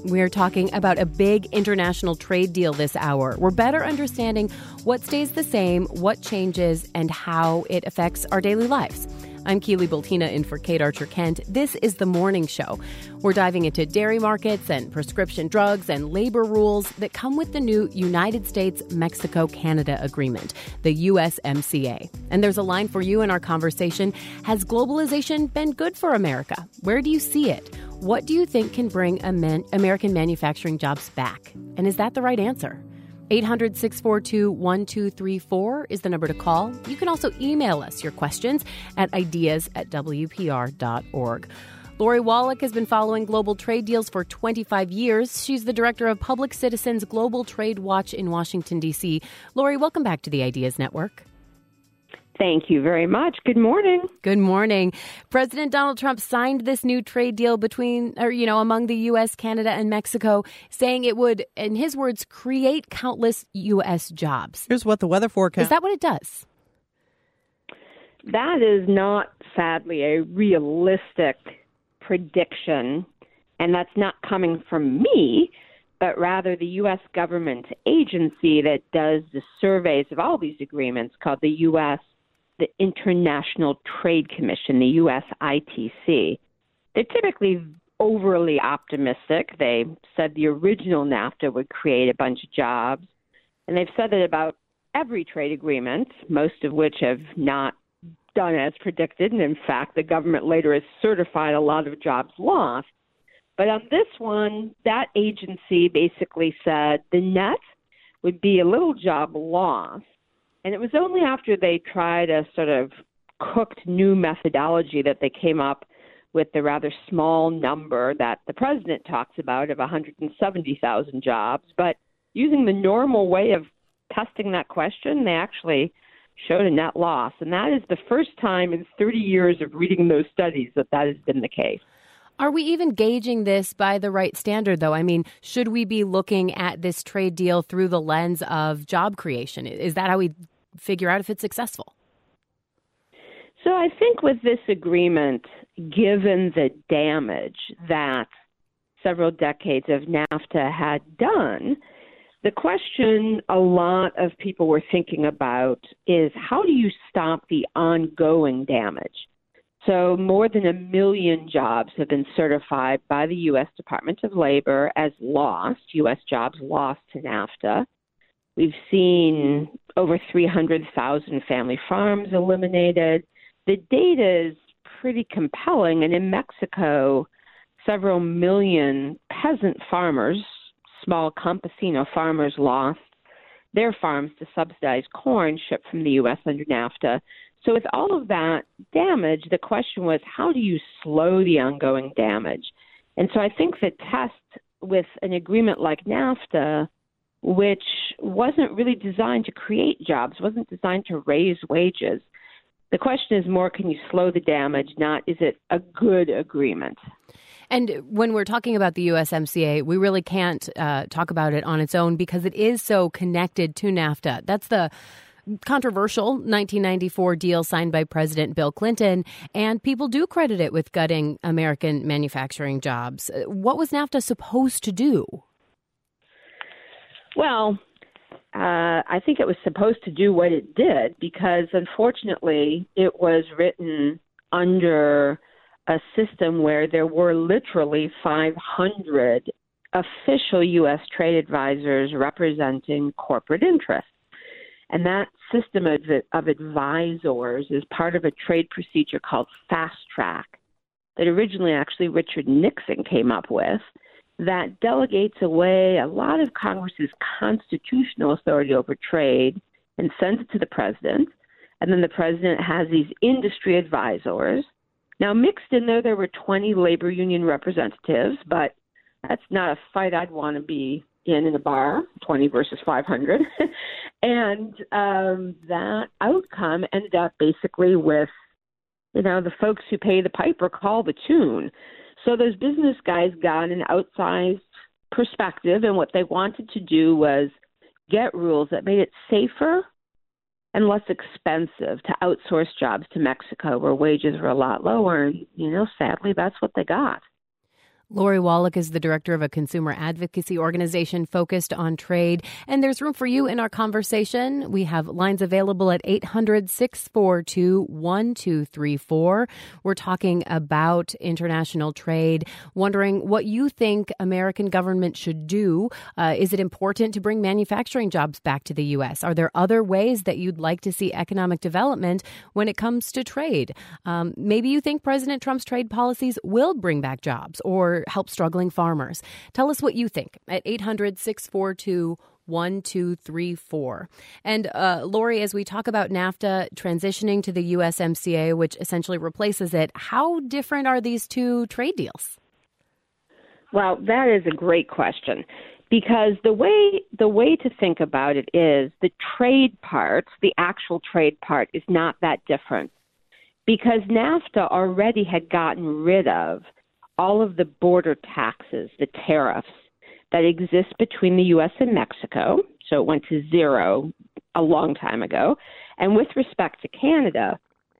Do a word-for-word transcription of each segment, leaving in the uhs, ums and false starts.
We're talking about a big international trade deal this hour. We're better understanding what stays the same, what changes, and how it affects our daily lives. I'm Keely Bultina in for Kate Archer-Kent. This is The Morning Show. We're diving into dairy markets and prescription drugs and labor rules that come with the new United States-Mexico-Canada agreement, the U S M C A. And there's a line for you in our conversation. Has globalization been good for America? Where do you see it? What do you think can bring American manufacturing jobs back? And is that the right answer? eight hundred, six four two, one two three four is the number to call. You can also email us your questions at ideas at w p r dot org. Lori Wallach has been following global trade deals for twenty-five years. She's the director of Public Citizens Global Trade Watch in Washington, D C. Lori, welcome back to the Ideas Network. Thank you very much. Good morning. Good morning. President Donald Trump signed this new trade deal between, or, you know, among the U S, Canada, and Mexico, saying it would, in his words, create countless U S jobs. Here's what the weather forecast. Is that what it does? That is not, sadly, a realistic prediction, and that's not coming from me, but rather the U S government agency that does the surveys of all these agreements called the U S the International Trade Commission, the U S I T C. They're typically overly optimistic. They said the original NAFTA would create a bunch of jobs, and they've said it about every trade agreement, most of which have not done as predicted, and in fact, the government later has certified a lot of jobs lost. But on this one, that agency basically said the net would be a little job loss. And it was only after they tried a sort of cooked new methodology that they came up with the rather small number that the president talks about of one hundred seventy thousand jobs. But using the normal way of testing that question, they actually showed a net loss. And that is the first time in thirty years of reading those studies that that has been the case. Are we even gauging this by the right standard, though? I mean, should we be looking at this trade deal through the lens of job creation? Is that how we figure out if it's successful? So I think with this agreement, given the damage that several decades of NAFTA had done, the question a lot of people were thinking about is how do you stop the ongoing damage? So more than a million jobs have been certified by the U S Department of Labor as lost, U S jobs lost to NAFTA. We've seen over three hundred thousand family farms eliminated. The data is pretty compelling. And in Mexico, several million peasant farmers, small campesino farmers, lost their farms to subsidize corn shipped from the U S under NAFTA. So with all of that damage, the question was, how do you slow the ongoing damage? And so I think the test with an agreement like NAFTA, which wasn't really designed to create jobs, wasn't designed to raise wages. The question is more, can you slow the damage, not is it a good agreement? And when we're talking about the U S M C A, we really can't uh, talk about it on its own because it is so connected to NAFTA. That's the controversial nineteen ninety-four deal signed by President Bill Clinton, and people do credit it with gutting American manufacturing jobs. What was NAFTA supposed to do? Well, uh, I think it was supposed to do what it did because, unfortunately, it was written under a system where there were literally five hundred official U S trade advisors representing corporate interests. And that system of, of advisors is part of a trade procedure called Fast Track that originally actually Richard Nixon came up with that delegates away a lot of Congress's constitutional authority over trade and sends it to the president. And then the president has these industry advisors. Now, mixed in there, there were twenty labor union representatives, but that's not a fight I'd want to be in in a bar, twenty versus five hundred. And um, that outcome ended up basically with, you know, the folks who pay the piper call the tune. So those business guys got an outsized perspective, and what they wanted to do was get rules that made it safer and less expensive to outsource jobs to Mexico, where wages were a lot lower. And, you know, sadly, that's what they got. Lori Wallach is the director of a consumer advocacy organization focused on trade. And there's room for you in our conversation. We have lines available at eight hundred, six four two, one two three four. We're talking about international trade, wondering what you think American government should do. Uh, is it important to bring manufacturing jobs back to the U S? Are there other ways that you'd like to see economic development when it comes to trade? Um, maybe you think President Trump's trade policies will bring back jobs or help struggling farmers. Tell us what you think at eight hundred, six four two, one two three four. And uh, Lori, as we talk about NAFTA transitioning to the U S M C A, which essentially replaces it, how different are these two trade deals? Well, that is a great question, because the way the way to think about it is the trade part, the actual trade part, is not that different, because NAFTA already had gotten rid of all of the border taxes, the tariffs that exist between the U S and Mexico. So it went to zero a long time ago. And with respect to Canada,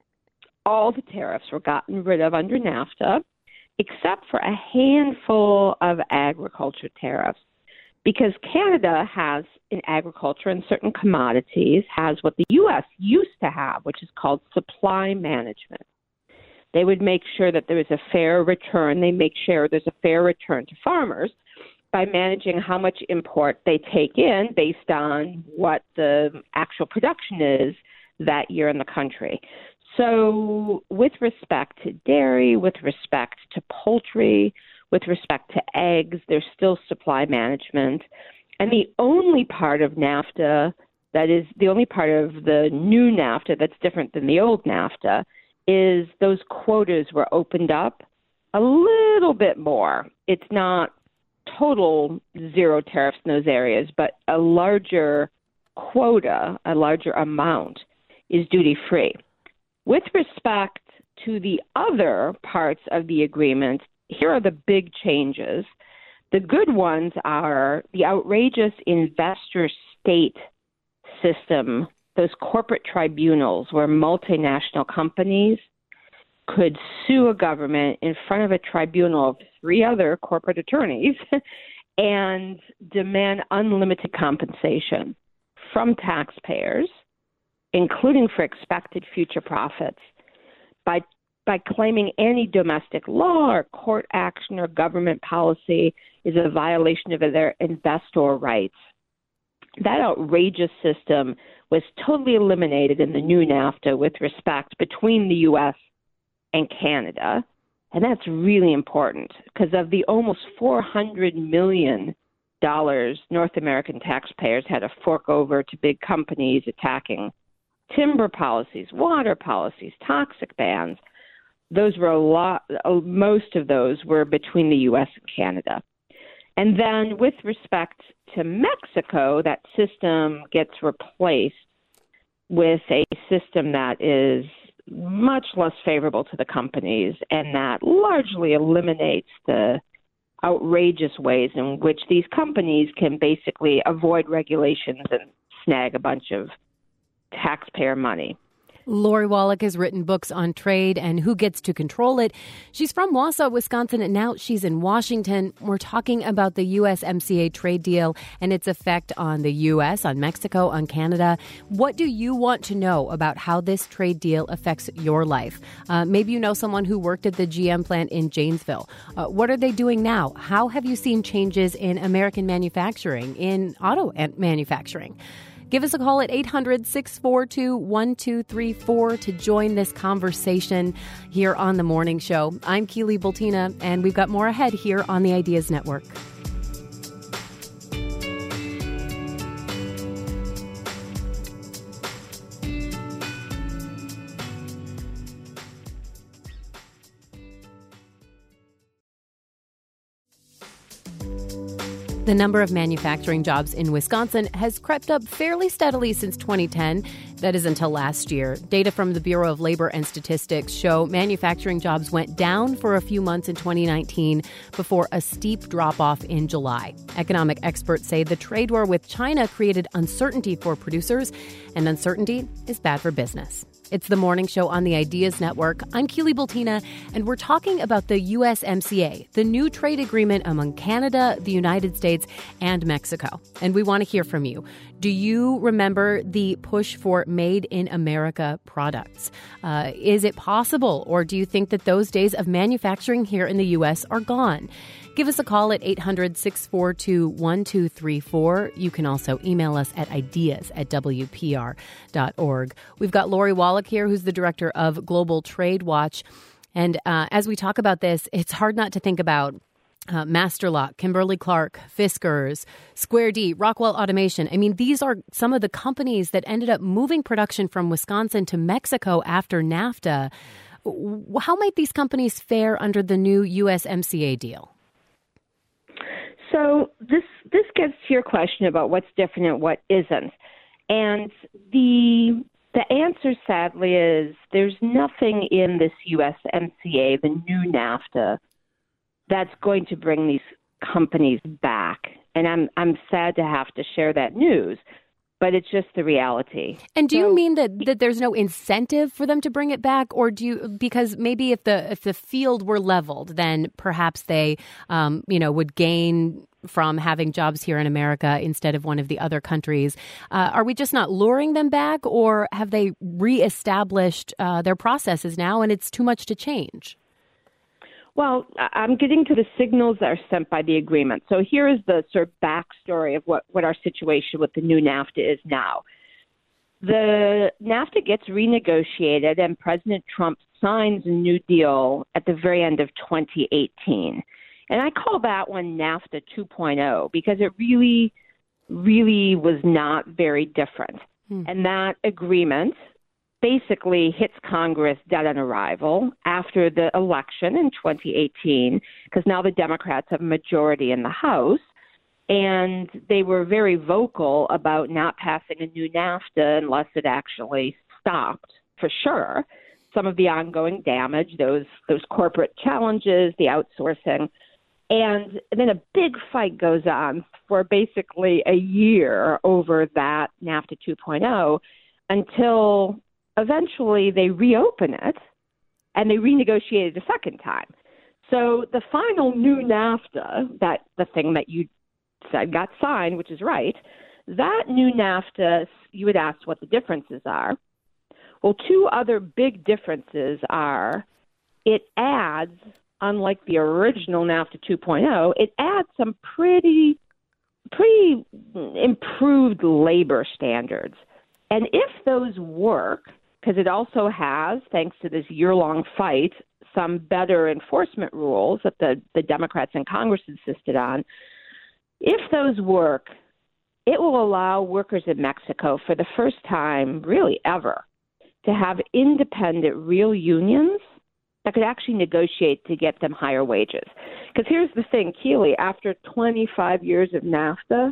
all the tariffs were gotten rid of under NAFTA, except for a handful of agriculture tariffs, because Canada has, in agriculture and certain commodities, has what the U S used to have, which is called supply management. They would make sure that there was a fair return. They make sure there's a fair return to farmers by managing how much import they take in based on what the actual production is that year in the country. So with respect to dairy, with respect to poultry, with respect to eggs, there's still supply management. And the only part of NAFTA that is the only part of the new NAFTA that's different than the old NAFTA is those quotas were opened up a little bit more. It's not total zero tariffs in those areas, but a larger quota, a larger amount is duty-free. With respect to the other parts of the agreement, here are the big changes. The good ones are the outrageous investor state system, those corporate tribunals where multinational companies could sue a government in front of a tribunal of three other corporate attorneys and demand unlimited compensation from taxpayers, including for expected future profits, by by claiming any domestic law or court action or government policy is a violation of their investor rights. That outrageous system was totally eliminated in the new NAFTA with respect between the U S and Canada. And that's really important because of the almost four hundred million dollars North American taxpayers had to fork over to big companies attacking timber policies, water policies, toxic bans. Those were a lot, most of those were between the U S and Canada. And then with respect to Mexico, that system gets replaced with a system that is much less favorable to the companies and that largely eliminates the outrageous ways in which these companies can basically avoid regulations and snag a bunch of taxpayer money. Lori Wallach has written books on trade and who gets to control it. She's from Wausau, Wisconsin, and now she's in Washington. We're talking about the U S M C A trade deal and its effect on the U S, on Mexico, on Canada. What do you want to know about how this trade deal affects your life? Uh, maybe you know someone who worked at the G M plant in Janesville. Uh, what are they doing now? How have you seen changes in American manufacturing, in auto manufacturing? Give us a call at eight hundred, six four two, one two three four to join this conversation here on The Morning Show. I'm Keely Bultina, and we've got more ahead here on the Ideas Network. The number of manufacturing jobs in Wisconsin has crept up fairly steadily since twenty ten. That is until last year. Data from the Bureau of Labor and Statistics show manufacturing jobs went down for a few months in twenty nineteen before a steep drop-off in July. Economic experts say the trade war with China created uncertainty for producers, and uncertainty is bad for business. It's the morning show on the Ideas Network. I'm Keely Bultina, and we're talking about the U S M C A, the new trade agreement among Canada, the United States, and Mexico. And we want to hear from you. Do you remember the push for Made in America products? Uh, is it possible, or do you think that those days of manufacturing here in the U S are gone? Give us a call at eight hundred, six four two, one two three four. You can also email us at ideas at w p r dot org. We've got Lori Wallach here, who's the director of Global Trade Watch. And uh, as we talk about this, it's hard not to think about uh, Masterlock, Kimberly-Clark, Fiskars, Square D, Rockwell Automation. I mean, these are some of the companies that ended up moving production from Wisconsin to Mexico after NAFTA. How might these companies fare under the new U S M C A deal? So this this gets to your question about what's different and what isn't. And the the answer, sadly, is there's nothing in this U S M C A, the new NAFTA, that's going to bring these companies back. And I'm I'm sad to have to share that news, but it's just the reality. And do so, you mean that, that there's no incentive for them to bring it back, or do you, because maybe if the if the field were leveled, then perhaps they um, you know would gain from having jobs here in America instead of one of the other countries. Uh, are we just not luring them back, or have they reestablished uh, their processes now and it's too much to change? Well, I'm getting to the signals that are sent by the agreement. So here is the sort of backstory of what, what our situation with the new NAFTA is now. The NAFTA gets renegotiated, and President Trump signs a new deal at the very end of twenty eighteen. And I call that one NAFTA two point oh because it really, really was not very different. Hmm. And that agreement basically hits Congress dead on arrival after the election in twenty eighteen, because now the Democrats have a majority in the House, and they were very vocal about not passing a new NAFTA unless it actually stopped, for sure, some of the ongoing damage, those those corporate challenges, the outsourcing. And then a big fight goes on for basically a year over that NAFTA two point oh until eventually they reopen it and they renegotiate it a second time. So the final new NAFTA, that the thing that you said got signed, which is right, that new NAFTA, you would ask what the differences are. Well, two other big differences are it adds, unlike the original NAFTA two point oh, it adds some pretty, pretty improved labor standards. And if those work, because it also has, thanks to this year-long fight, some better enforcement rules that the, the Democrats in Congress insisted on, if those work, it will allow workers in Mexico for the first time, really ever, to have independent real unions that could actually negotiate to get them higher wages. Because here's the thing, Keely, after twenty-five years of NAFTA,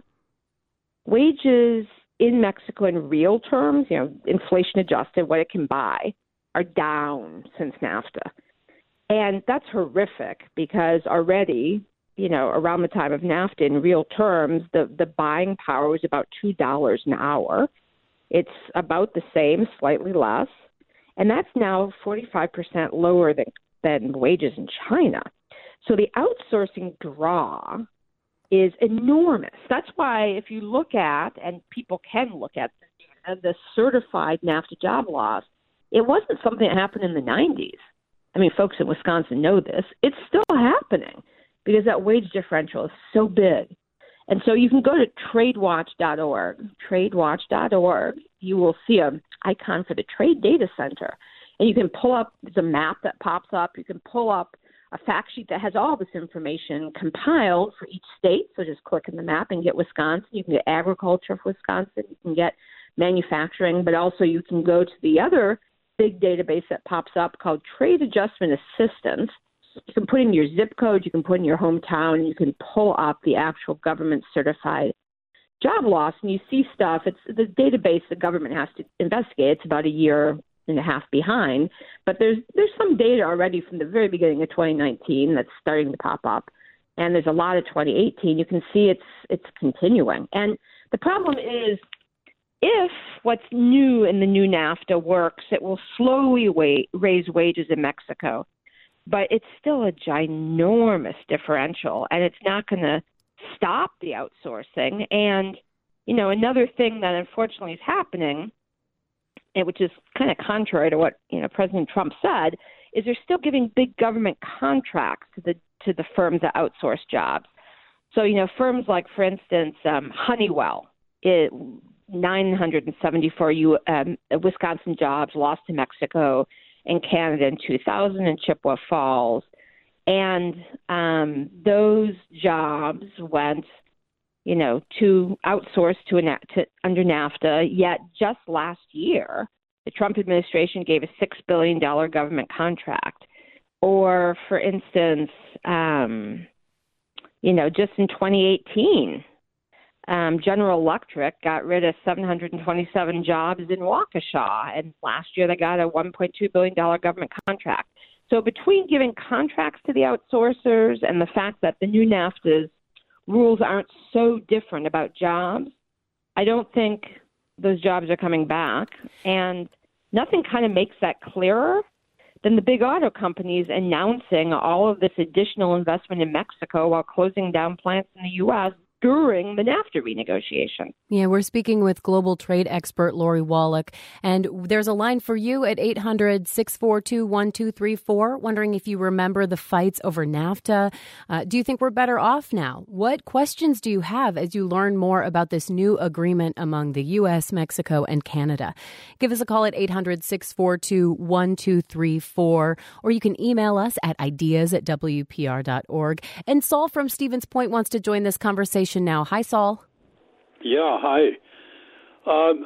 wages in Mexico in real terms, you know, inflation adjusted, what it can buy, are down since NAFTA. And that's horrific because already, you know, around the time of NAFTA, in real terms, the, the buying power was about two dollars an hour. It's about the same, slightly less. And that's now forty-five percent lower than, than wages in China. So the outsourcing draw is enormous. That's why if you look at, and people can look at, the, the certified NAFTA job loss, it wasn't something that happened in the nineties. I mean, folks in Wisconsin know this. It's still happening because that wage differential is so big. And so you can go to trade watch dot org, trade watch dot org. You will see an icon for the Trade Data Center. And you can pull up, there's a map that pops up. You can pull up a fact sheet that has all this information compiled for each state. So just click in the map and get Wisconsin. You can get agriculture for Wisconsin. You can get manufacturing. But also you can go to the other big database that pops up called Trade Adjustment Assistance. You can put in your zip code, you can put in your hometown, and you can pull up the actual government-certified job loss, and you see stuff. It's the database the government has to investigate. It's about a year and a half behind, but there's there's some data already from the very beginning of twenty nineteen that's starting to pop up, and there's a lot of twenty eighteen. You can see it's it's continuing, and the problem is if what's new in the new NAFTA works, it will slowly wa- raise wages in Mexico. But it's still a ginormous differential, and it's not going to stop the outsourcing. And, you know, another thing that unfortunately is happening, and which is kind of contrary to what, you know, President Trump said, is they're still giving big government contracts to the to the firms that outsource jobs. So, you know, firms like, for instance, um, Honeywell, it, nine hundred seventy-four U, um, Wisconsin jobs lost to Mexico and Canada in two thousand in Chippewa Falls. And um, those jobs went, you know, to outsource to, an, to under NAFTA. Yet just last year, the Trump administration gave a six billion dollars government contract. Or, for instance, um, you know, just in twenty eighteen, um, General Electric got rid of seven hundred twenty-seven jobs in Waukesha. And last year they got a one point two billion dollars government contract. So between giving contracts to the outsourcers and the fact that the new NAFTA's rules aren't so different about jobs, I don't think those jobs are coming back. And nothing kind of makes that clearer than the big auto companies announcing all of this additional investment in Mexico while closing down plants in the U S during the NAFTA renegotiation. Yeah, we're speaking with global trade expert Lori Wallach, and there's a line for you at eight hundred, six four two, one two three four, wondering if you remember the fights over NAFTA. Uh, do you think we're better off now? What questions do you have as you learn more about this new agreement among the U S, Mexico, and Canada? Give us a call at eight hundred, six four two, one two three four, or you can email us at ideas at w p r dot org. And Saul from Stevens Point wants to join this conversation now. Hi, Saul. Yeah, hi. Um,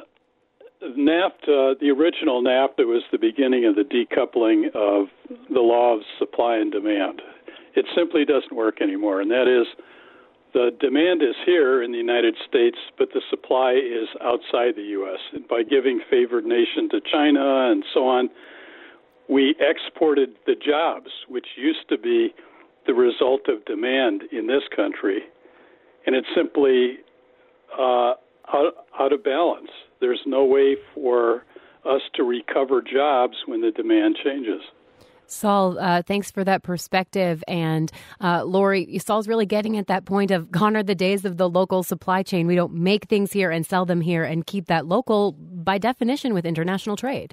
NAFTA, the original NAFTA was the beginning of the decoupling of the law of supply and demand. It simply doesn't work anymore, and that is the demand is here in the United States, but the supply is outside the U S. And by giving favored nation to China and so on, we exported the jobs, which used to be the result of demand in this country. And it's simply uh, out, out of balance. There's no way for us to recover jobs when the demand changes. Saul, uh, thanks for that perspective. And uh, Lori, Saul's really getting at that point of gone are the days of the local supply chain. We don't make things here and sell them here and keep that local by definition with international trade.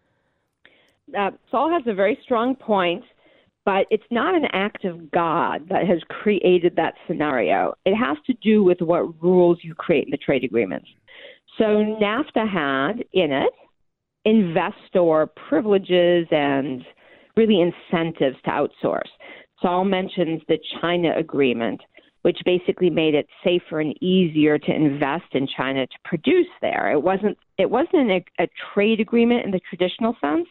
Uh, Saul has a very strong point. But it's not an act of God that has created that scenario. It has to do with what rules you create in the trade agreements. So NAFTA had in it investor privileges and really incentives to outsource. Saul mentions the China agreement, which basically made it safer and easier to invest in China to produce there. It wasn't it wasn't a, a trade agreement in the traditional sense,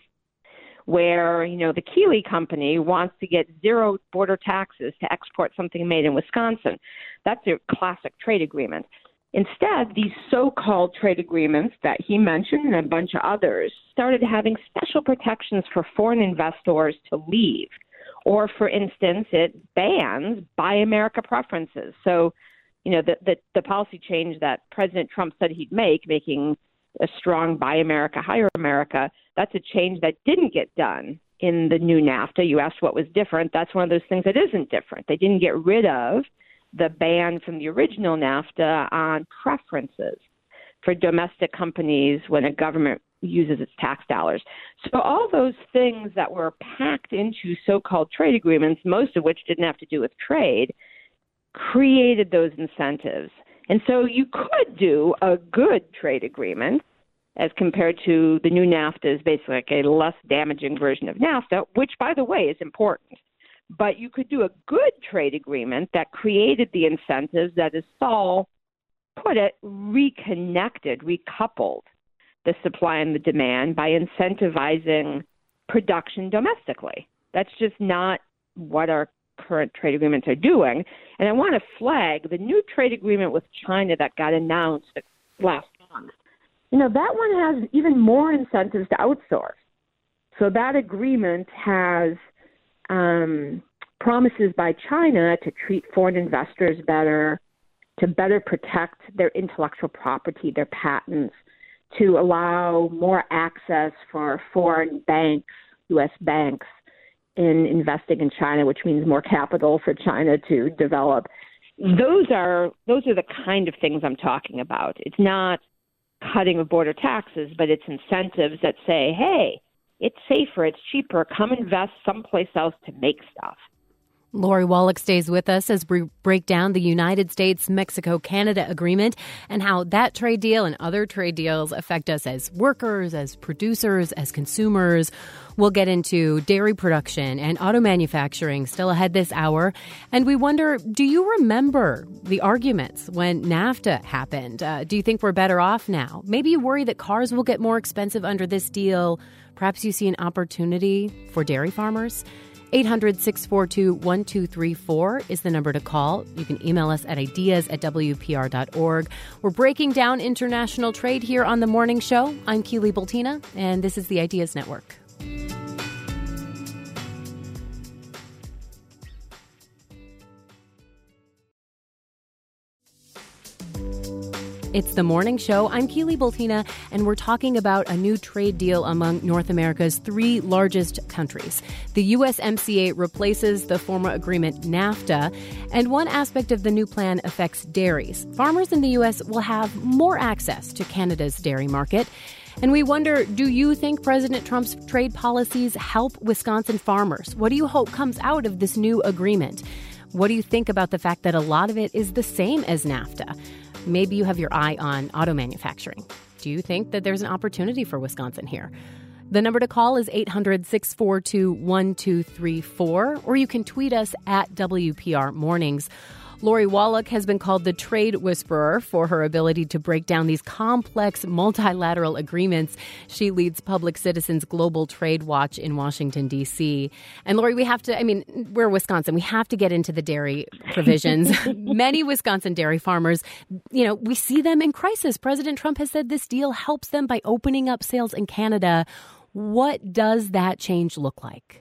where, you know, the Keeley Company wants to get zero border taxes to export something made in Wisconsin. That's a classic trade agreement. Instead, these so-called trade agreements that he mentioned and a bunch of others started having special protections for foreign investors to leave. Or, for instance, it bans Buy America preferences. So, you know, the, the, the policy change that President Trump said he'd make, making a strong Buy America, Hire America, that's a change that didn't get done in the new NAFTA. You asked what was different. That's one of those things that isn't different. They didn't get rid of the ban from the original NAFTA on preferences for domestic companies when a government uses its tax dollars. So all those things that were packed into so-called trade agreements, most of which didn't have to do with trade, created those incentives. And so you could do a good trade agreement as compared to the new NAFTA is basically like a less damaging version of NAFTA, which, by the way, is important. But you could do a good trade agreement that created the incentives that, as Saul put it, reconnected, recoupled the supply and the demand by incentivizing production domestically. That's just not what our current trade agreements are doing. And I want to flag the new trade agreement with China that got announced last month. You know, that one has even more incentives to outsource. So that agreement has um, promises by China to treat foreign investors better, to better protect their intellectual property, their patents, to allow more access for foreign banks, U S banks, in investing in China, which means more capital for China to develop. Those are those are the kind of things I'm talking about. It's not cutting of border taxes, but it's incentives that say, hey, it's safer, it's cheaper, come invest someplace else to make stuff. Lori Wallach stays with us as we break down the United States-Mexico-Canada agreement and how that trade deal and other trade deals affect us as workers, as producers, as consumers. We'll get into dairy production and auto manufacturing still ahead this hour. And we wonder, do you remember the arguments when NAFTA happened? Uh, do you think we're better off now? Maybe you worry that cars will get more expensive under this deal. Perhaps you see an opportunity for dairy farmers. eight hundred, six four two, one two three four is the number to call. You can email us at ideas at W P R dot org. We're breaking down international trade here on The Morning Show. I'm Keely Bultina, and this is the Ideas Network. It's The Morning Show. I'm Keely Bultina, and we're talking about a new trade deal among North America's three largest countries. The U S M C A replaces the former agreement NAFTA, and one aspect of the new plan affects dairies. Farmers in the U S will have more access to Canada's dairy market. And we wonder, do you think President Trump's trade policies help Wisconsin farmers? What do you hope comes out of this new agreement? What do you think about the fact that a lot of it is the same as NAFTA? Maybe you have your eye on auto manufacturing. Do you think that there's an opportunity for Wisconsin here? The number to call is eight hundred, six four two, one two three four, or you can tweet us at W P R Mornings. Lori Wallach has been called the trade whisperer for her ability to break down these complex multilateral agreements. She leads Public Citizens Global Trade Watch in Washington, D C. And Lori, we have to, I mean, we're Wisconsin. We have to get into the dairy provisions. Many Wisconsin dairy farmers, you know, we see them in crisis. President Trump has said this deal helps them by opening up sales in Canada. What does that change look like?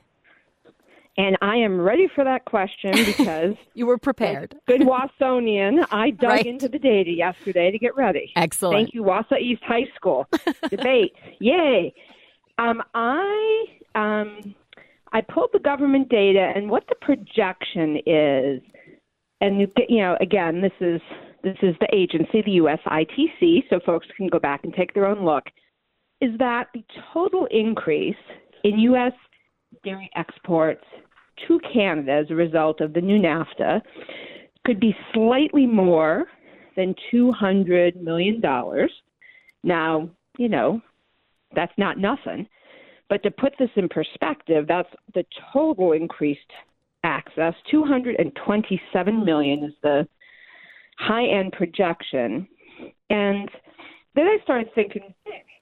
And I am ready for that question because you were prepared. Good Wausonian, I dug right. into the data yesterday to get ready. Excellent. Thank you, Wausau East High School. Debate. Yay. Um, I um, I pulled the government data and what the projection is. And, you know, again, this is this is the agency, the U S I T C, so folks can go back and take their own look, is that the total increase in U S dairy exports to Canada as a result of the new NAFTA could be slightly more than two hundred million dollars. Now, you know, that's not nothing. But to put this in perspective, that's the total increased access. two hundred twenty-seven million dollars is the high-end projection. And then I started thinking,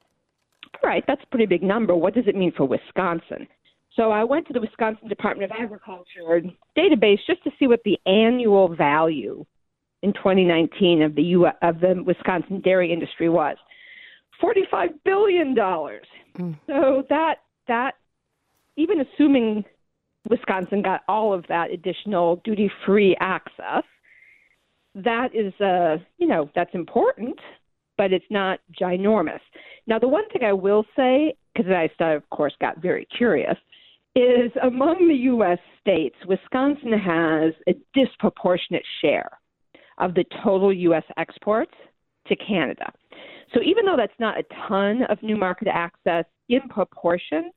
all right, that's a pretty big number. What does it mean for Wisconsin? So I went to the Wisconsin Department of Agriculture database just to see what the annual value in twenty nineteen of the U S, of the Wisconsin dairy industry was. forty-five billion dollars. Mm. So that that even assuming Wisconsin got all of that additional duty-free access, that is uh, you know, that's important, but it's not ginormous. Now, the one thing I will say, because I, of course, got very curious, is among the U S states, Wisconsin has a disproportionate share of the total U S exports to Canada. So even though that's not a ton of new market access in proportion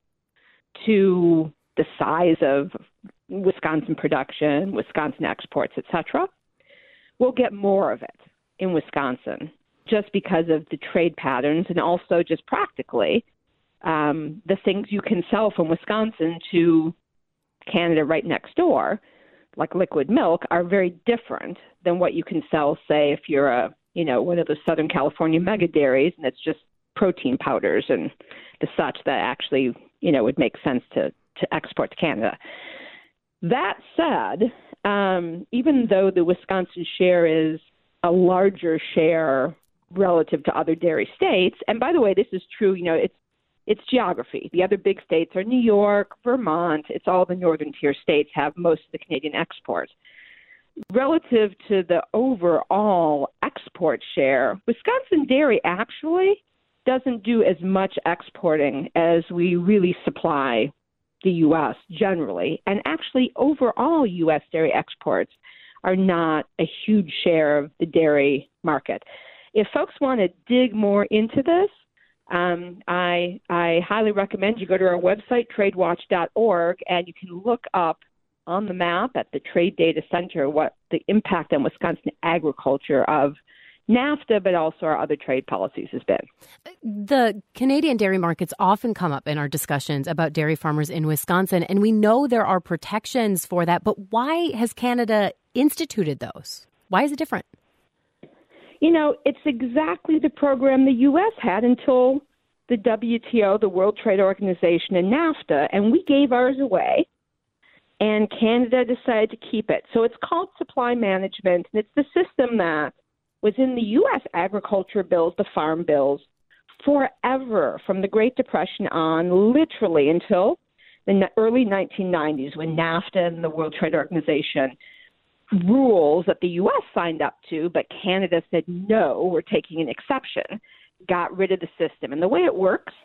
to the size of Wisconsin production, Wisconsin exports, et cetera, we'll get more of it in Wisconsin just because of the trade patterns and also just practically Um, the things you can sell from Wisconsin to Canada right next door, like liquid milk, are very different than what you can sell, say, if you're a, you know, one of those Southern California mega dairies and it's just protein powders and the such that actually, you know, would make sense to, to export to Canada. That said, um, even though the Wisconsin share is a larger share relative to other dairy states, and by the way, this is true, you know, it's It's geography. The other big states are New York, Vermont. It's all the northern tier states have most of the Canadian exports. Relative to the overall export share, Wisconsin dairy actually doesn't do as much exporting as we really supply the U S generally. And actually, overall, U S dairy exports are not a huge share of the dairy market. If folks want to dig more into this, um, I, I highly recommend you go to our website, trade watch dot org, and you can look up on the map at the Trade Data Center what the impact on Wisconsin agriculture of NAFTA, but also our other trade policies has been. The Canadian dairy markets often come up in our discussions about dairy farmers in Wisconsin, and we know there are protections for that. But why has Canada instituted those? Why is it different? You know, it's exactly the program the U S had until the W T O, the World Trade Organization, and NAFTA, and we gave ours away, and Canada decided to keep it. So it's called supply management, and it's the system that was in the U S agriculture bills, the farm bills, forever, from the Great Depression on, literally until the early nineteen nineties, when NAFTA and the World Trade Organization rules that the U S signed up to, but Canada said, no, we're taking an exception, got rid of the system. And the way it works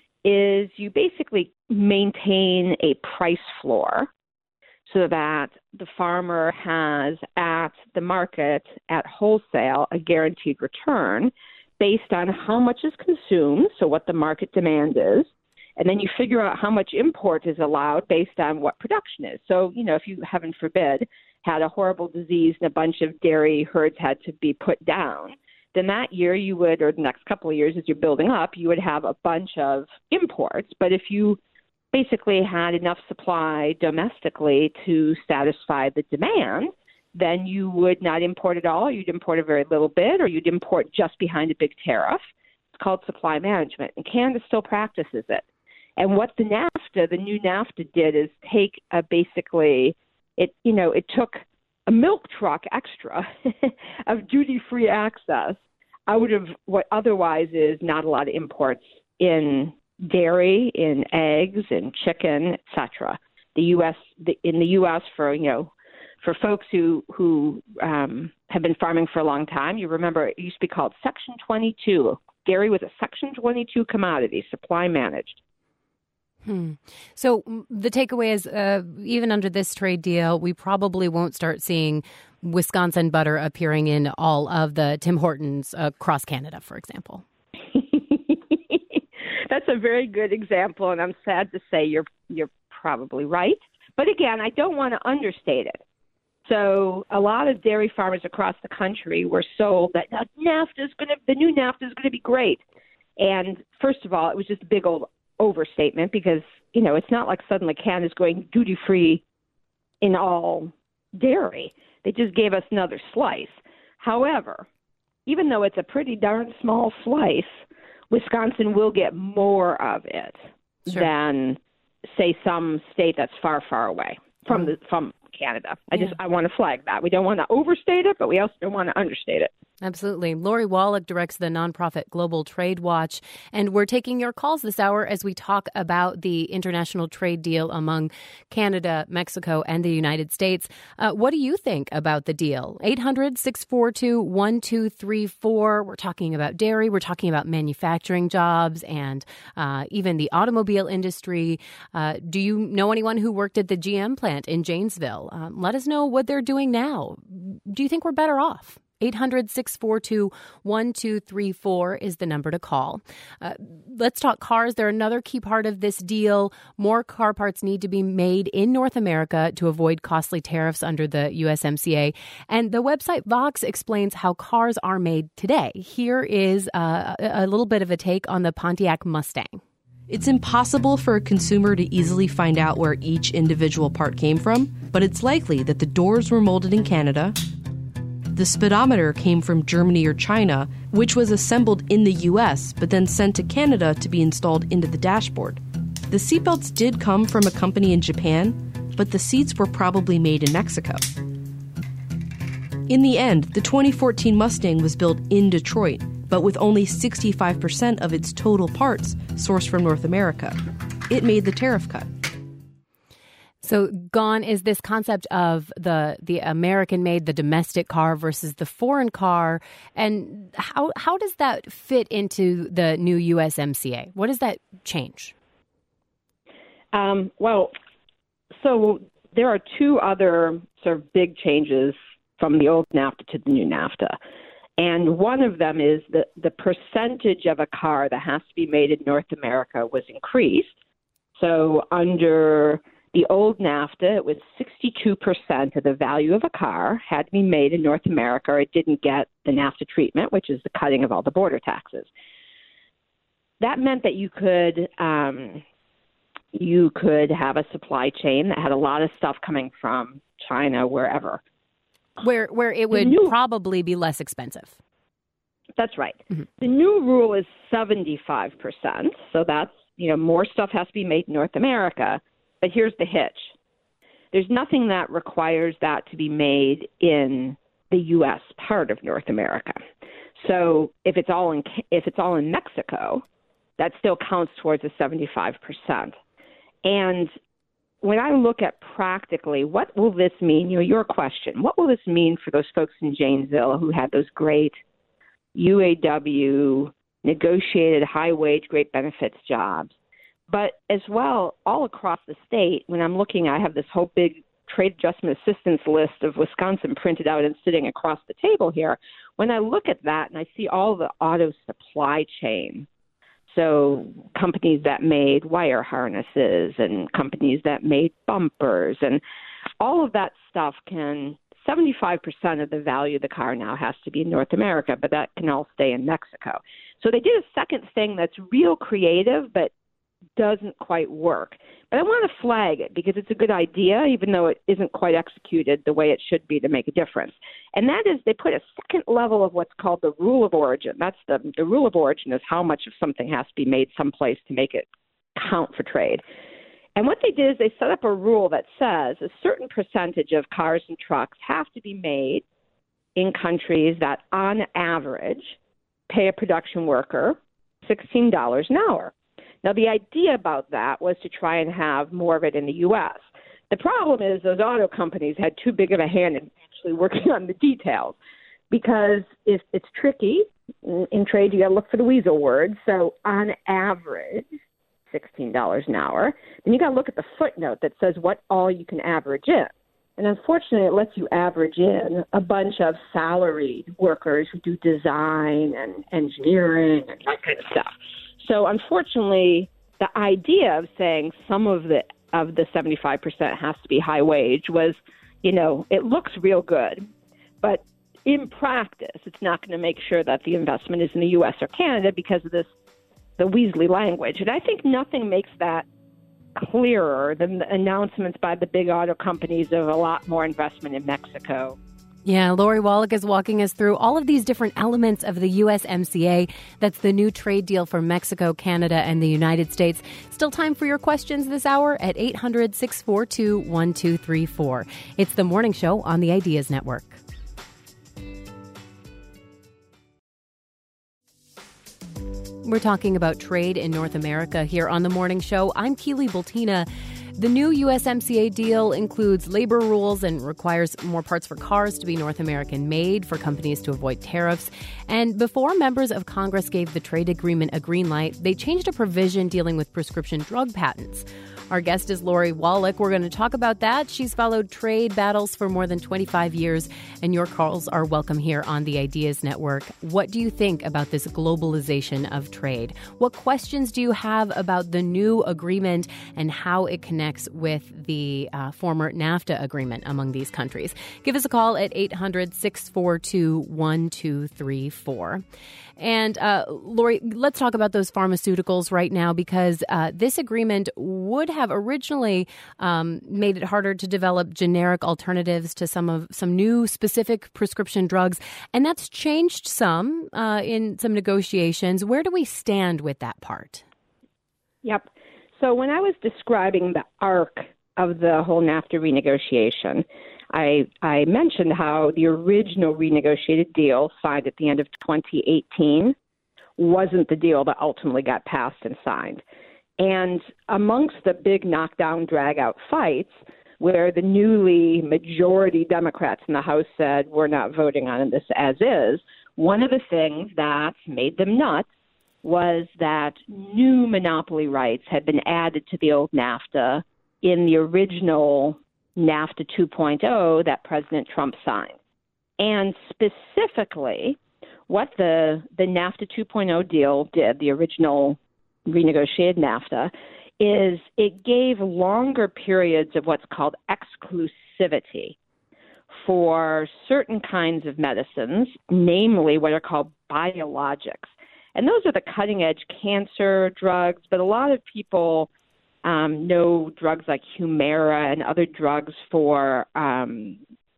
is you basically maintain a price floor so that the farmer has at the market, at wholesale, a guaranteed return based on how much is consumed, so what the market demand is, and then you figure out how much import is allowed based on what production is. So, you know, if you, heaven forbid, had a horrible disease and a bunch of dairy herds had to be put down, then that year you would, or the next couple of years as you're building up, you would have a bunch of imports. But if you basically had enough supply domestically to satisfy the demand, then you would not import at all. You'd import a very little bit, or you'd import just behind a big tariff. It's called supply management, and Canada still practices it. And what the NAFTA, the new NAFTA did is take a basically, it you know, it took a milk truck extra of duty-free access out of what otherwise is not a lot of imports in dairy, in eggs, in chicken, et cetera. The U S the, in the U S for you know for folks who who um, have been farming for a long time, you remember it used to be called Section twenty-two. Dairy was a Section twenty-two commodity, supply managed. Hmm. So the takeaway is, uh, even under this trade deal, we probably won't start seeing Wisconsin butter appearing in all of the Tim Hortons across Canada, for example. That's a very good example, and I'm sad to say you're you're probably right. But again, I don't want to understate it. So a lot of dairy farmers across the country were sold that NAFTA is going to, the new NAFTA is going to be great. And first of all, it was just a big old overstatement because, you know, it's not like suddenly Canada's going duty-free in all dairy. They just gave us another slice. However, even though it's a pretty darn small slice, Wisconsin will get more of it sure. than, say, some state that's far, far away from the from Canada. I yeah. just I want to flag that. We don't want to overstate it, but we also don't want to understate it. Absolutely. Lori Wallach directs the nonprofit Global Trade Watch, and we're taking your calls this hour as we talk about the international trade deal among Canada, Mexico, and the United States. Uh, what do you think about the deal? eight hundred, six four two, one two three four. We're talking about dairy. We're talking about manufacturing jobs and uh, even the automobile industry. Uh, do you know anyone who worked at the G M plant in Janesville? Um, let us know what they're doing now. Do you think we're better off? eight hundred, six four two, one two three four is the number to call. Uh, let's talk cars. They're another key part of this deal. More car parts need to be made in North America to avoid costly tariffs under the U S M C A. And the website Vox explains how cars are made today. Here is uh, a little bit of a take on the Pontiac Mustang. It's impossible for a consumer to easily find out where each individual part came from, but it's likely that the doors were molded in Canada. The speedometer came from Germany or China, which was assembled in the U S, but then sent to Canada to be installed into the dashboard. The seatbelts did come from a company in Japan, but the seats were probably made in Mexico. In the end, the twenty fourteen Mustang was built in Detroit, but with only sixty-five percent of its total parts sourced from North America. It made the tariff cut. So gone is this concept of the the American-made, the domestic car versus the foreign car. And how how does that fit into the new U S M C A? What does that change? Um, well, so there are two other sort of big changes from the old NAFTA to the new NAFTA. And one of them is that the percentage of a car that has to be made in North America was increased. So under the old NAFTA, it was sixty-two percent of the value of a car had to be made in North America, or it didn't get the NAFTA treatment, which is the cutting of all the border taxes. That meant that you could um, you could have a supply chain that had a lot of stuff coming from China, wherever. Where where it would new, probably be less expensive. That's right. Mm-hmm. The new rule is seventy-five percent, so that's, you know, more stuff has to be made in North America. But here's the hitch. There's nothing that requires that to be made in the U S part of North America. So if it's all in if it's all in Mexico, that still counts towards the seventy-five percent. And when I look at practically, what will this mean? You know, your question, what will this mean for those folks in Janesville who had those great U A W negotiated high wage, great benefits jobs? But as well, all across the state, when I'm looking, I have this whole big trade adjustment assistance list of Wisconsin printed out and sitting across the table here. When I look at that and I see all the auto supply chain, so companies that made wire harnesses and companies that made bumpers and all of that stuff can, seventy-five percent of the value of the car now has to be in North America, but that can all stay in Mexico. So they did a second thing that's real creative, but doesn't quite work. But I want to flag it because it's a good idea, even though it isn't quite executed the way it should be to make a difference. And that is they put a second level of what's called the rule of origin. That's the, the rule of origin is how much of something has to be made someplace to make it count for trade. And what they did is they set up a rule that says a certain percentage of cars and trucks have to be made in countries that, on average, pay a production worker sixteen dollars an hour. Now, the idea about that was to try and have more of it in the U S. The problem is those auto companies had too big of a hand in actually working on the details because if it's tricky. In, in trade, you got to look for the weasel word. So on average, sixteen dollars an hour. Then you got to look at the footnote that says what all you can average in. And unfortunately, it lets you average in a bunch of salaried workers who do design and engineering and that kind of stuff. So unfortunately, the idea of saying some of the of the seventy-five percent has to be high wage was, you know, it looks real good. But in practice, it's not going to make sure that the investment is in the U S or Canada because of this, the Weasley language. And I think nothing makes that clearer than the announcements by the big auto companies of a lot more investment in Mexico. Yeah, Lori Wallach is walking us through all of these different elements of the U S M C A. That's the new trade deal for Mexico, Canada, and the United States. Still time for your questions this hour at eight hundred, six four two, one two three four. It's the Morning Show on the Ideas Network. We're talking about trade in North America here on the Morning Show. I'm Keely Bultina. The new U S M C A deal includes labor rules and requires more parts for cars to be North American made for companies to avoid tariffs. And before members of Congress gave the trade agreement a green light, they changed a provision dealing with prescription drug patents. Our guest is Lori Wallach. We're going to talk about that. She's followed trade battles for more than twenty-five years, and your calls are welcome here on the Ideas Network. What do you think about this globalization of trade? What questions do you have about the new agreement and how it connects with the uh, former NAFTA agreement among these countries? Give us a call at eight hundred, six four two, one two three four. And uh, Lori, let's talk about those pharmaceuticals right now, because uh, this agreement would have originally um, made it harder to develop generic alternatives to some of some new specific prescription drugs, and that's changed some uh, in some negotiations. Where do we stand with that part? Yep. So when I was describing the arc of the whole NAFTA renegotiation, I, I mentioned how the original renegotiated deal signed at the end of twenty eighteen wasn't the deal that ultimately got passed and signed. And amongst the big knockdown, drag-out fights, where the newly majority Democrats in the House said, we're not voting on this as is, one of the things that made them nuts was that new monopoly rights had been added to the old NAFTA in the original NAFTA two point oh that President Trump signed. And specifically, what the, the NAFTA two point oh deal did, the original renegotiated NAFTA, is it gave longer periods of what's called exclusivity for certain kinds of medicines, namely what are called biologics. And those are the cutting-edge cancer drugs, but a lot of people um, know drugs like Humira and other drugs for um,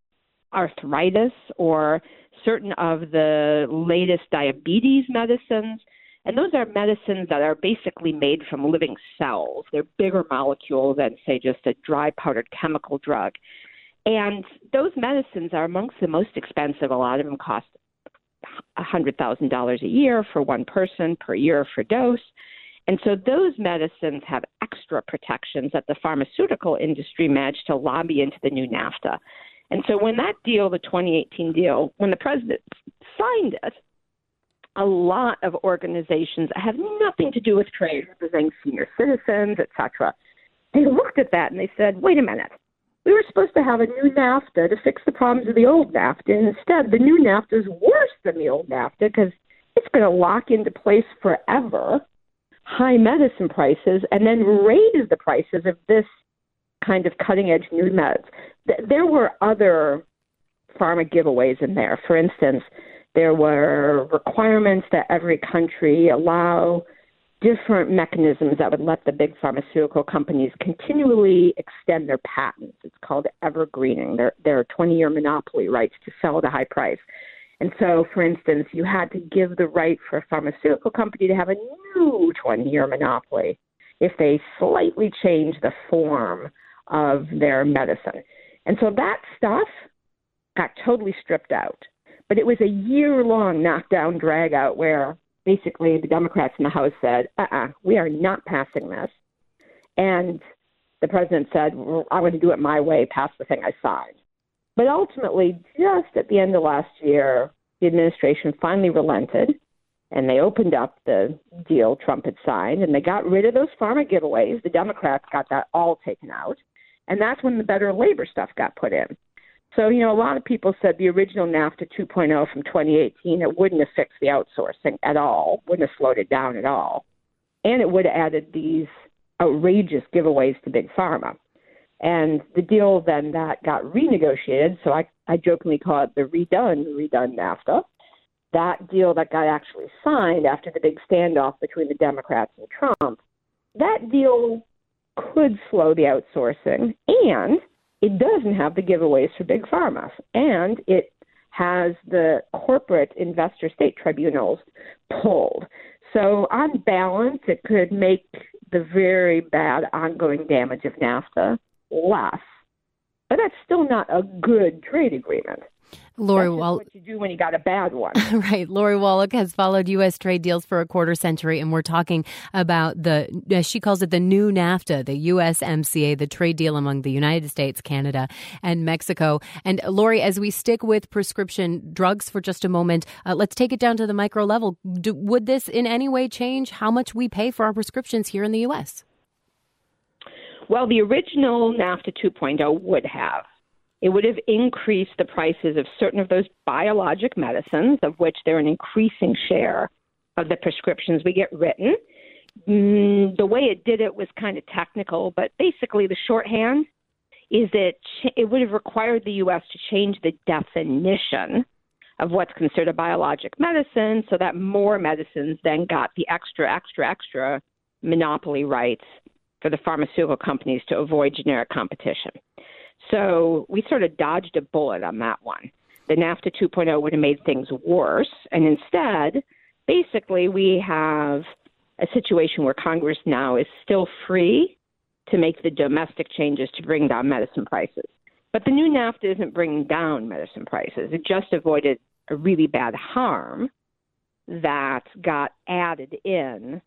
arthritis or certain of the latest diabetes medicines. And those are medicines that are basically made from living cells. They're bigger molecules than, say, just a dry powdered chemical drug. And those medicines are amongst the most expensive. A lot of them cost one hundred thousand dollars a year for one person per year for dose. And so those medicines have extra protections that the pharmaceutical industry managed to lobby into the new NAFTA. And so when that deal, the twenty eighteen deal, when the president signed it, a lot of organizations that have nothing to do with trade, representing senior citizens, et cetera, they looked at that and they said, wait a minute, we were supposed to have a new NAFTA to fix the problems of the old NAFTA. And instead, the new NAFTA is worse than the old NAFTA because it's going to lock into place forever high medicine prices and then raise the prices of this kind of cutting-edge new meds. There were other pharma giveaways in there. For instance, there were requirements that every country allow different mechanisms that would let the big pharmaceutical companies continually extend their patents. It's called evergreening. There, there are twenty-year monopoly rights to sell at a high price. And so, for instance, you had to give the right for a pharmaceutical company to have a new twenty-year monopoly if they slightly change the form of their medicine. And so that stuff got totally stripped out. But it was a year-long knockdown, drag-out where basically the Democrats in the House said, uh-uh, we are not passing this. And the president said, well, I'm going to do it my way, pass the thing I signed. But ultimately, just at the end of last year, the administration finally relented, and they opened up the deal Trump had signed, and they got rid of those pharma giveaways. The Democrats got that all taken out. And that's when the better labor stuff got put in. So, you know, a lot of people said the original NAFTA two point oh from twenty eighteen, it wouldn't have fixed the outsourcing at all, wouldn't have slowed it down at all. And it would have added these outrageous giveaways to Big Pharma. And the deal then that got renegotiated, so I, I jokingly call it the redone, redone NAFTA, that deal that got actually signed after the big standoff between the Democrats and Trump, that deal could slow the outsourcing, and it doesn't have the giveaways for Big Pharma, and it has the corporate investor state tribunals pulled. So on balance, it could make the very bad ongoing damage of NAFTA less, but that's still not a good trade agreement. Lori That's Wall- what you do when you got a bad one. Right. Lori Wallach has followed U S trade deals for a quarter century, and we're talking about the, as she calls it, the new NAFTA, the U S M C A, the trade deal among the United States, Canada, and Mexico. And Lori, as we stick with prescription drugs for just a moment, uh, let's take it down to the micro level. Do, would this in any way change how much we pay for our prescriptions here in the U S? Well, the original NAFTA two point oh would have. It would have increased the prices of certain of those biologic medicines, of which they're an increasing share of the prescriptions we get written. Mm, the way it did it was kind of technical, but basically the shorthand is that it would have required the U S to change the definition of what's considered a biologic medicine so that more medicines then got the extra, extra, extra monopoly rights for the pharmaceutical companies to avoid generic competition. So we sort of dodged a bullet on that one. The NAFTA two point oh would have made things worse. And instead, basically, we have a situation where Congress now is still free to make the domestic changes to bring down medicine prices. But the new NAFTA isn't bringing down medicine prices. It just avoided a really bad harm that got added in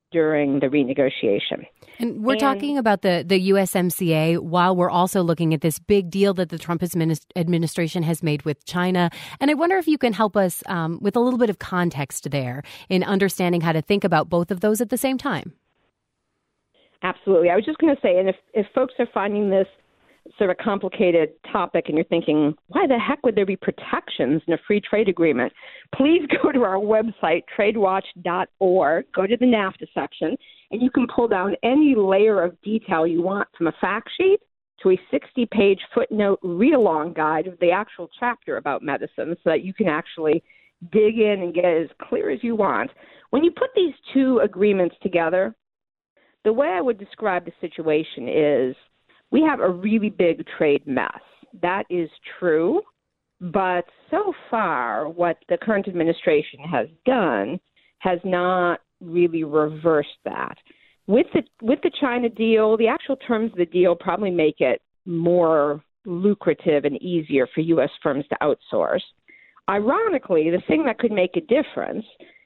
during the renegotiation. And we're and, talking about the, the U S M C A while we're also looking at this big deal that the Trump administration has made with China. And I wonder if you can help us um, with a little bit of context there in understanding how to think about both of those at the same time. Absolutely. I was just going to say, and if, if folks are finding this sort of complicated topic and you're thinking, why the heck would there be protections in a free trade agreement? Please go to our website, trade watch dot org, go to the NAFTA section, and you can pull down any layer of detail you want, from a fact sheet to a sixty-page footnote read-along guide of the actual chapter about medicine, so that you can actually dig in and get as clear as you want. When you put these two agreements together, the way I would describe the situation is we have a really big trade mess. That is true. But so far, what the current administration has done has not really reversed that. With the with the China deal, the actual terms of the deal probably make it more lucrative and easier for U S firms to outsource. Ironically, the thing that could make a difference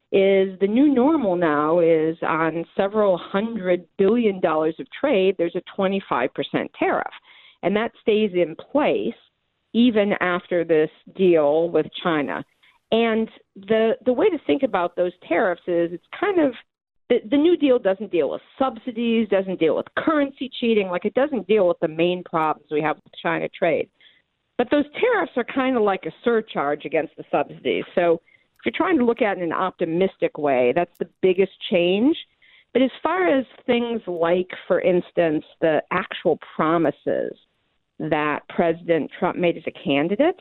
is the new normal now is on several hundred billion dollars of trade, there's a twenty-five percent tariff. And that stays in place even after this deal with China. And the the way to think about those tariffs is it's kind of, the, the new deal doesn't deal with subsidies, doesn't deal with currency cheating, like it doesn't deal with the main problems we have with China trade. But those tariffs are kind of like a surcharge against the subsidies. So if you're trying to look at it in an optimistic way, that's the biggest change. But as far as things like, for instance, the actual promises that President Trump made as a candidate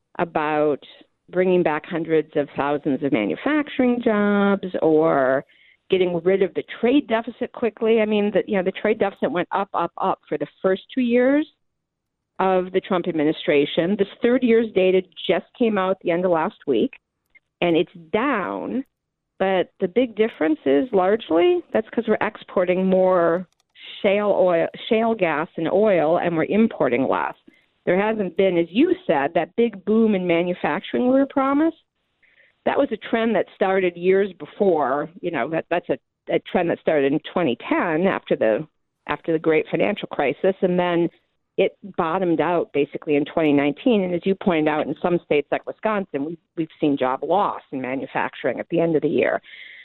about bringing back hundreds of thousands of manufacturing jobs or getting rid of the trade deficit quickly. I mean, the, you know, the trade deficit went up, up, up for the first two years of the Trump administration. This third year's data just came out at the end of last week, and it's down. But the big difference is largely that's because we're exporting more shale oil, shale gas and oil, and we're importing less. There hasn't been, as you said, that big boom in manufacturing we were promised. That was a trend that started years before. You know, that that's a, a trend that started in twenty ten after the after the great financial crisis, and then it bottomed out basically in twenty nineteen. And as you pointed out, in some states like Wisconsin, we've, we've seen job loss in manufacturing at the end of the year.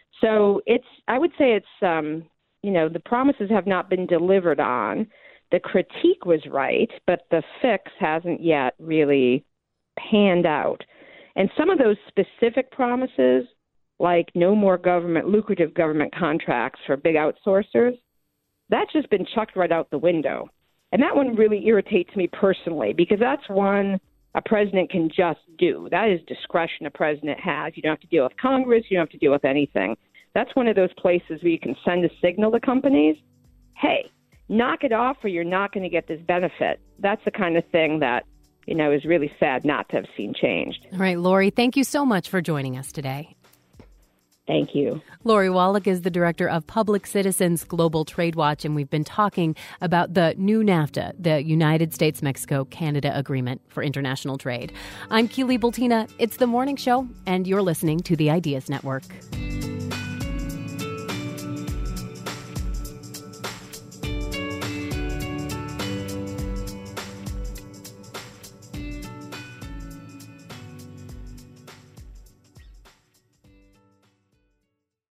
So it's, I would say it's, um, you know, the promises have not been delivered on. The critique was right, but the fix hasn't yet really panned out. And some of those specific promises, like no more government, lucrative government contracts for big outsourcers, that's just been chucked right out the window. And that one really irritates me personally, because that's one a president can just do. That is discretion a president has. You don't have to deal with Congress. You don't have to deal with anything. That's one of those places where you can send a signal to companies, hey, knock it off or you're not going to get this benefit. That's the kind of thing that, you know, is really sad not to have seen changed. All right, Lori, thank you so much for joining us today. Thank you. Lori Wallach is the director of Public Citizens Global Trade Watch, and we've been talking about the new NAFTA, the United States-Mexico-Canada Agreement for International Trade. I'm Keely Bultina. It's The Morning Show, and you're listening to the Ideas Network.